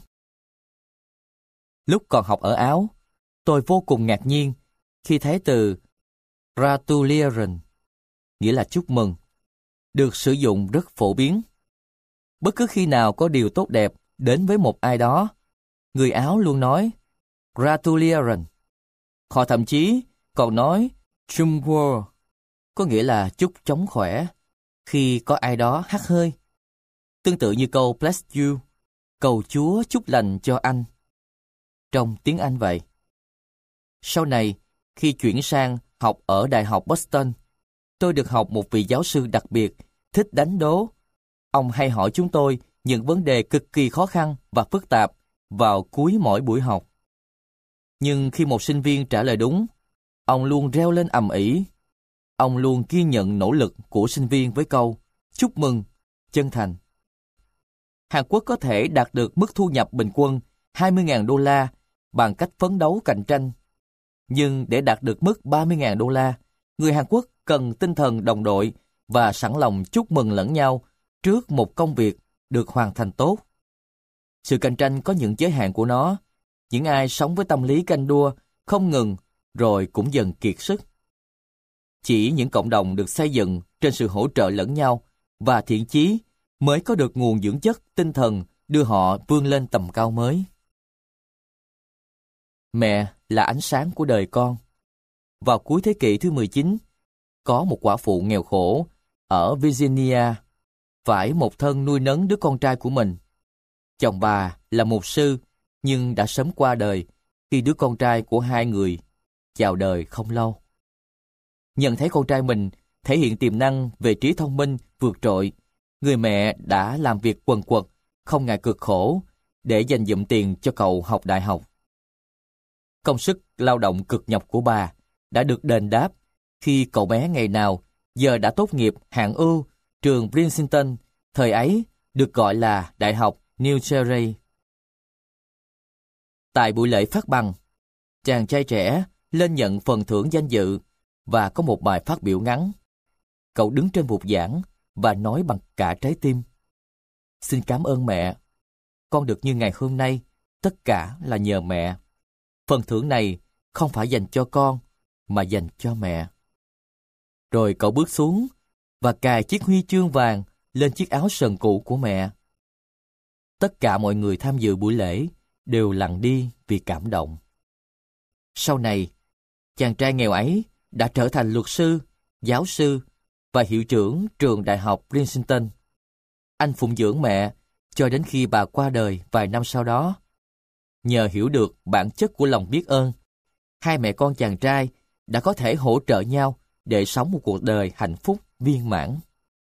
Lúc còn học ở Áo, tôi vô cùng ngạc nhiên khi thấy từ Gratulieren, nghĩa là chúc mừng, được sử dụng rất phổ biến. Bất cứ khi nào có điều tốt đẹp đến với một ai đó, người Áo luôn nói Gratulieren. Họ thậm chí còn nói Chung Wo, có nghĩa là chúc chống khỏe, khi có ai đó hắt hơi. Tương tự như câu Bless you, cầu Chúa chúc lành cho anh, trong tiếng Anh vậy. Sau này, khi chuyển sang học ở Đại học Boston, tôi được học một vị giáo sư đặc biệt, thích đánh đố. Ông hay hỏi chúng tôi những vấn đề cực kỳ khó khăn và phức tạp vào cuối mỗi buổi học. Nhưng khi một sinh viên trả lời đúng, ông luôn reo lên ầm ĩ. Ông luôn ghi nhận nỗ lực của sinh viên với câu chúc mừng, chân thành. Hàn Quốc có thể đạt được mức thu nhập bình quân hai mươi nghìn đô la bằng cách phấn đấu cạnh tranh. Nhưng để đạt được mức ba mươi nghìn đô la, người Hàn Quốc cần tinh thần đồng đội và sẵn lòng chúc mừng lẫn nhau trước một công việc được hoàn thành tốt. Sự cạnh tranh có những giới hạn của nó. Những ai sống với tâm lý ganh đua không ngừng rồi cũng dần kiệt sức. Chỉ những cộng đồng được xây dựng trên sự hỗ trợ lẫn nhau và thiện chí mới có được nguồn dưỡng chất tinh thần đưa họ vươn lên tầm cao mới. Mẹ là ánh sáng của đời con. Vào cuối thế kỷ thứ mười chín, có một quả phụ nghèo khổ ở Virginia phải một thân nuôi nấng đứa con trai của mình. Chồng bà là mục sư nhưng đã sớm qua đời khi đứa con trai của hai người chào đời không lâu. Nhận thấy con trai mình thể hiện tiềm năng về trí thông minh vượt trội, người mẹ đã làm việc quần quật, không ngại cực khổ để dành dụm tiền cho cậu học đại học. Công sức lao động cực nhọc của bà đã được đền đáp khi cậu bé ngày nào giờ đã tốt nghiệp hạng ưu trường Princeton, thời ấy được gọi là Đại học New Jersey. Tại buổi lễ phát bằng, chàng trai trẻ lên nhận phần thưởng danh dự và có một bài phát biểu ngắn. Cậu đứng trên bục giảng và nói bằng cả trái tim: "Xin cảm ơn mẹ. Con được như ngày hôm nay, tất cả là nhờ mẹ. Phần thưởng này không phải dành cho con, mà dành cho mẹ." Rồi cậu bước xuống và cài chiếc huy chương vàng lên chiếc áo sờn cũ của mẹ. Tất cả mọi người tham dự buổi lễ đều lặng đi vì cảm động. Sau này, chàng trai nghèo ấy đã trở thành luật sư, giáo sư và hiệu trưởng trường Đại học Princeton. Anh phụng dưỡng mẹ cho đến khi bà qua đời vài năm sau đó. Nhờ hiểu được bản chất của lòng biết ơn, hai mẹ con chàng trai đã có thể hỗ trợ nhau để sống một cuộc đời hạnh phúc viên mãn.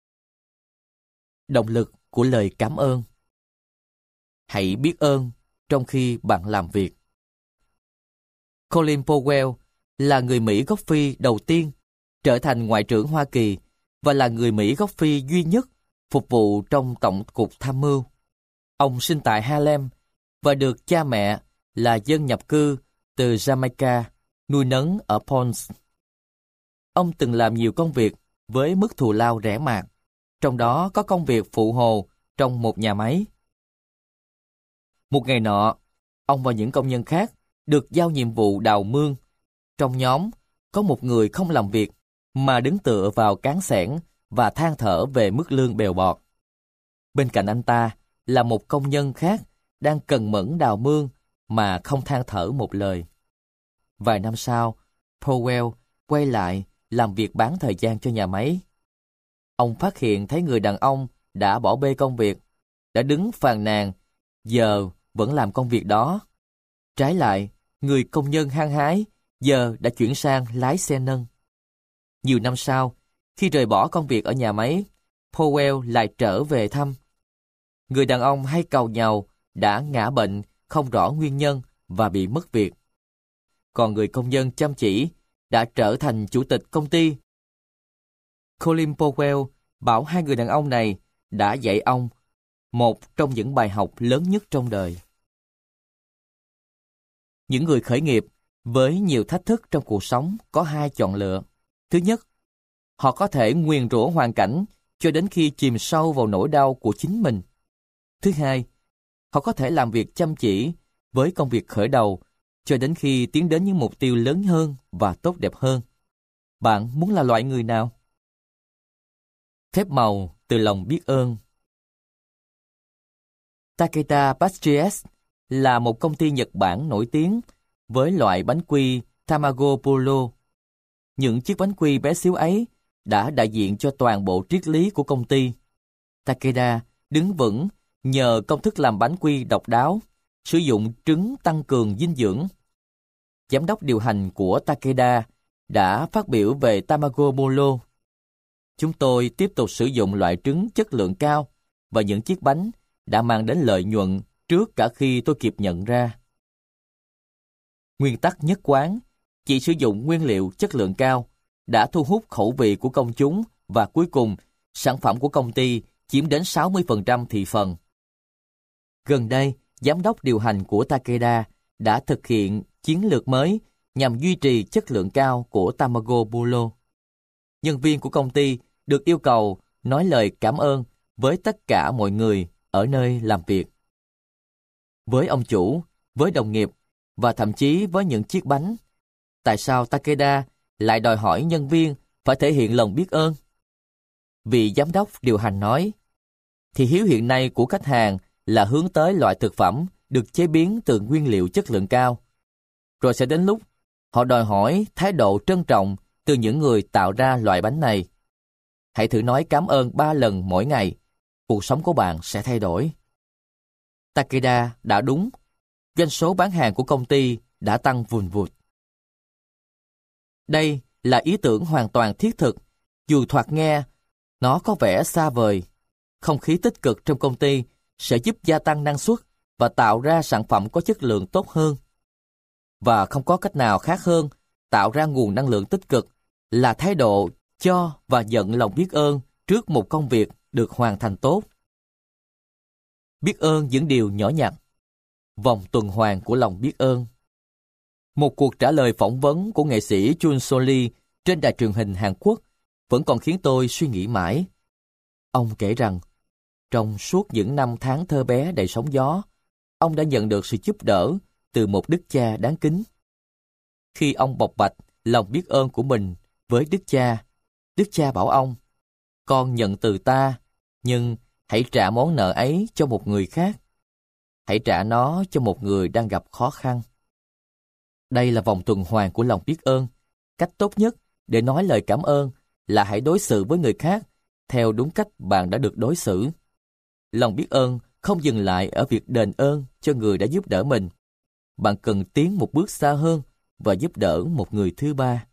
Động lực của lời cảm ơn. Hãy biết ơn trong khi bạn làm việc. Colin Powell là người Mỹ gốc Phi đầu tiên trở thành Ngoại trưởng Hoa Kỳ và là người Mỹ gốc Phi duy nhất phục vụ trong Tổng cục Tham mưu. Ông sinh tại Harlem và được cha mẹ là dân nhập cư từ Jamaica nuôi nấng ở Ponce. Ông từng làm nhiều công việc với mức thù lao rẻ mạt, trong đó có công việc phụ hồ trong một nhà máy. Một ngày nọ, ông và những công nhân khác được giao nhiệm vụ đào mương. Trong nhóm, có một người không làm việc mà đứng tựa vào cán xẻng và than thở về mức lương bèo bọt. Bên cạnh anh ta là một công nhân khác đang cần mẫn đào mương mà không than thở một lời. Vài năm sau, Powell quay lại làm việc bán thời gian cho nhà máy. Ông phát hiện thấy người đàn ông đã bỏ bê công việc, đã đứng phàn nàn, giờ vẫn làm công việc đó. Trái lại, người công nhân hăng hái giờ đã chuyển sang lái xe nâng. Nhiều năm sau, khi rời bỏ công việc ở nhà máy, Powell lại trở về thăm. Người đàn ông hay càu nhàu đã ngã bệnh không rõ nguyên nhân và bị mất việc. Còn người công nhân chăm chỉ đã trở thành chủ tịch công ty. Colin Powell bảo hai người đàn ông này đã dạy ông một trong những bài học lớn nhất trong đời. Những người khởi nghiệp với nhiều thách thức trong cuộc sống có hai chọn lựa. Thứ nhất, họ có thể nguyền rủa hoàn cảnh cho đến khi chìm sâu vào nỗi đau của chính mình. Thứ hai, họ có thể làm việc chăm chỉ với công việc khởi đầu cho đến khi tiến đến những mục tiêu lớn hơn và tốt đẹp hơn. Bạn muốn là loại người nào? Phép màu từ lòng biết ơn. Takeda Pastries là một công ty Nhật Bản nổi tiếng với loại bánh quy Tamago Polo. Những chiếc bánh quy bé xíu ấy đã đại diện cho toàn bộ triết lý của công ty. Takeda đứng vững nhờ công thức làm bánh quy độc đáo, sử dụng trứng tăng cường dinh dưỡng. Giám đốc điều hành của Takeda đã phát biểu về Tamago Polo. Chúng tôi tiếp tục sử dụng loại trứng chất lượng cao và những chiếc bánh đã mang đến lợi nhuận trước cả khi tôi kịp nhận ra. Nguyên tắc nhất quán, chỉ sử dụng nguyên liệu chất lượng cao, đã thu hút khẩu vị của công chúng và cuối cùng, sản phẩm của công ty chiếm đến sáu mươi phần trăm thị phần. Gần đây, giám đốc điều hành của Takeda đã thực hiện chiến lược mới nhằm duy trì chất lượng cao của Tamago Polo. Nhân viên của công ty được yêu cầu nói lời cảm ơn với tất cả mọi người ở nơi làm việc. Với ông chủ, với đồng nghiệp và thậm chí với những chiếc bánh, tại sao Takeda lại đòi hỏi nhân viên phải thể hiện lòng biết ơn? Vị giám đốc điều hành nói, thị hiếu hiện nay của khách hàng là hướng tới loại thực phẩm được chế biến từ nguyên liệu chất lượng cao. Rồi sẽ đến lúc họ đòi hỏi thái độ trân trọng từ những người tạo ra loại bánh này. Hãy thử nói cảm ơn ba lần mỗi ngày, cuộc sống của bạn sẽ thay đổi. Takeda đã đúng, doanh số bán hàng của công ty đã tăng vùn vụt. Đây là ý tưởng hoàn toàn thiết thực, dù thoạt nghe nó có vẻ xa vời. Không khí tích cực trong công ty sẽ giúp gia tăng năng suất và tạo ra sản phẩm có chất lượng tốt hơn. Và không có cách nào khác hơn tạo ra nguồn năng lượng tích cực là thái độ cho và nhận lòng biết ơn trước một công việc được hoàn thành tốt. Biết ơn những điều nhỏ nhặt. Vòng tuần hoàn của lòng biết ơn. Một cuộc trả lời phỏng vấn của nghệ sĩ Chun Soli trên đài truyền hình Hàn Quốc vẫn còn khiến tôi suy nghĩ mãi. Ông kể rằng, trong suốt những năm tháng thơ bé đầy sóng gió, ông đã nhận được sự giúp đỡ từ một đức cha đáng kính. Khi ông bộc bạch lòng biết ơn của mình với đức cha, đức cha bảo ông, con nhận từ ta, nhưng hãy trả món nợ ấy cho một người khác. Hãy trả nó cho một người đang gặp khó khăn. Đây là vòng tuần hoàn của lòng biết ơn. Cách tốt nhất để nói lời cảm ơn là hãy đối xử với người khác theo đúng cách bạn đã được đối xử. Lòng biết ơn không dừng lại ở việc đền ơn cho người đã giúp đỡ mình. Bạn cần tiến một bước xa hơn và giúp đỡ một người thứ ba.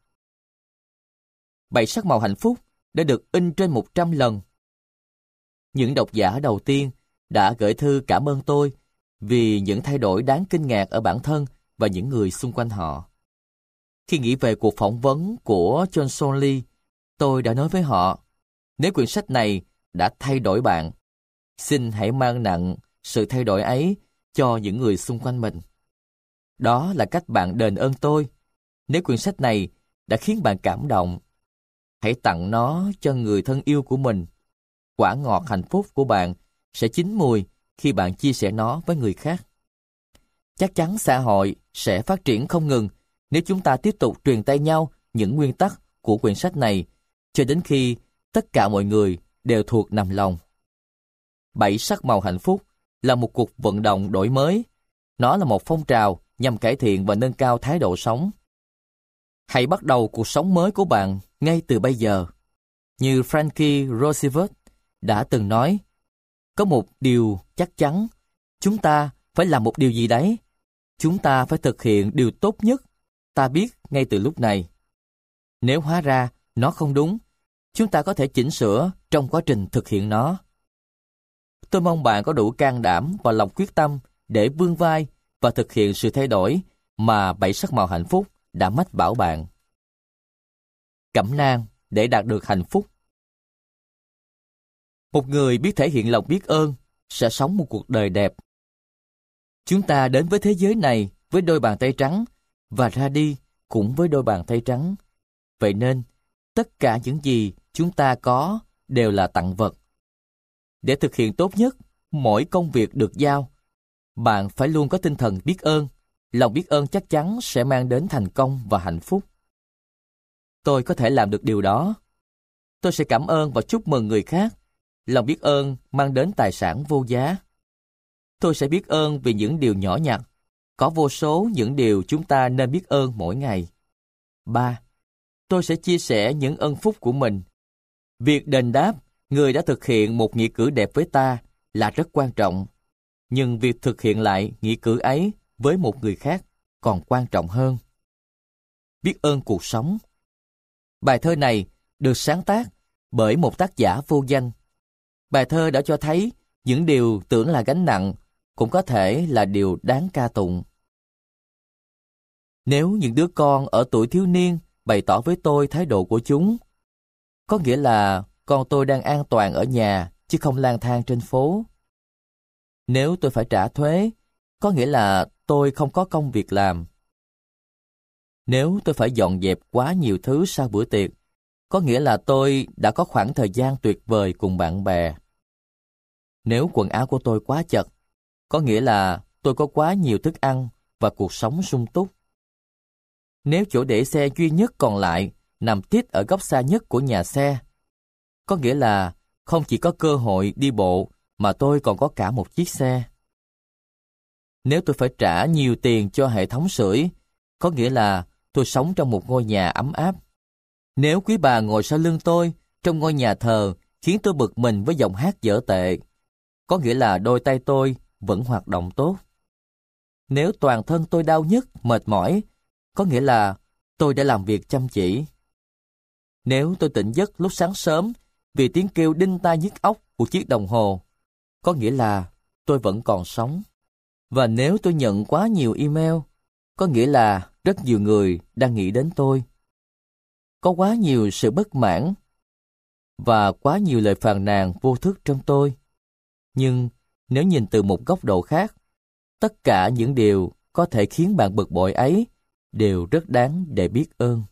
Bảy sắc màu hạnh phúc đã được in trên một trăm lần. Những độc giả đầu tiên đã gửi thư cảm ơn tôi vì những thay đổi đáng kinh ngạc ở bản thân và những người xung quanh họ. Khi nghĩ về cuộc phỏng vấn của John Sonley, tôi đã nói với họ, nếu quyển sách này đã thay đổi bạn, xin hãy mang nặng sự thay đổi ấy cho những người xung quanh mình. Đó là cách bạn đền ơn tôi. Nếu quyển sách này đã khiến bạn cảm động, hãy tặng nó cho người thân yêu của mình. Quả ngọt hạnh phúc của bạn sẽ chín mùi khi bạn chia sẻ nó với người khác. Chắc chắn xã hội sẽ phát triển không ngừng nếu chúng ta tiếp tục truyền tay nhau những nguyên tắc của quyển sách này cho đến khi tất cả mọi người đều thuộc nằm lòng. Bảy sắc màu hạnh phúc là một cuộc vận động đổi mới. Nó là một phong trào nhằm cải thiện và nâng cao thái độ sống. Hãy bắt đầu cuộc sống mới của bạn ngay từ bây giờ. Như Frankie Roosevelt đã từng nói, có một điều chắc chắn, chúng ta phải làm một điều gì đấy. Chúng ta phải thực hiện điều tốt nhất. ta biết ngay từ lúc này. Nếu hóa ra nó không đúng, chúng ta có thể chỉnh sửa trong quá trình thực hiện nó. Tôi mong bạn có đủ can đảm và lòng quyết tâm để vươn vai và thực hiện sự thay đổi mà bảy sắc màu hạnh phúc đã mách bảo bạn. Cẩm nang để đạt được hạnh phúc. Một người biết thể hiện lòng biết ơn sẽ sống một cuộc đời đẹp. Chúng ta đến với thế giới này với đôi bàn tay trắng và ra đi cũng với đôi bàn tay trắng. Vậy nên, tất cả những gì chúng ta có đều là tặng vật. Để thực hiện tốt nhất mỗi công việc được giao, bạn phải luôn có tinh thần biết ơn. Lòng biết ơn chắc chắn sẽ mang đến thành công và hạnh phúc. Tôi có thể làm được điều đó. Tôi sẽ cảm ơn và chúc mừng người khác. Lòng biết ơn mang đến tài sản vô giá. Tôi sẽ biết ơn vì những điều nhỏ nhặt. Có vô số những điều chúng ta nên biết ơn mỗi ngày. ba. Tôi sẽ chia sẻ những ân phúc của mình. Việc đền đáp người đã thực hiện một nghĩa cử đẹp với ta là rất quan trọng. Nhưng việc thực hiện lại nghĩa cử ấy với một người khác còn quan trọng hơn. Biết ơn cuộc sống. Bài thơ này được sáng tác bởi một tác giả vô danh. Bài thơ đã cho thấy những điều tưởng là gánh nặng cũng có thể là điều đáng ca tụng. Nếu những đứa con ở tuổi thiếu niên bày tỏ với tôi thái độ của chúng, có nghĩa là con tôi đang an toàn ở nhà chứ không lang thang trên phố. Nếu tôi phải trả thuế, có nghĩa là tôi không có công việc làm. Nếu tôi phải dọn dẹp quá nhiều thứ sau bữa tiệc, có nghĩa là tôi đã có khoảng thời gian tuyệt vời cùng bạn bè. Nếu quần áo của tôi quá chật, có nghĩa là tôi có quá nhiều thức ăn và cuộc sống sung túc. Nếu chỗ để xe duy nhất còn lại nằm tít ở góc xa nhất của nhà xe, có nghĩa là không chỉ có cơ hội đi bộ mà tôi còn có cả một chiếc xe. Nếu tôi phải trả nhiều tiền cho hệ thống sưởi, có nghĩa là tôi sống trong một ngôi nhà ấm áp. Nếu quý bà ngồi sau lưng tôi trong ngôi nhà thờ khiến tôi bực mình với giọng hát dở tệ, có nghĩa là đôi tay tôi vẫn hoạt động tốt. Nếu toàn thân tôi đau nhức, mệt mỏi, có nghĩa là tôi đã làm việc chăm chỉ. Nếu tôi tỉnh giấc lúc sáng sớm vì tiếng kêu đinh tai nhức óc của chiếc đồng hồ, có nghĩa là tôi vẫn còn sống. Và nếu tôi nhận quá nhiều email, có nghĩa là rất nhiều người đang nghĩ đến tôi. Có quá nhiều sự bất mãn và quá nhiều lời phàn nàn vô thức trong tôi. Nhưng nếu nhìn từ một góc độ khác, tất cả những điều có thể khiến bạn bực bội ấy đều rất đáng để biết ơn.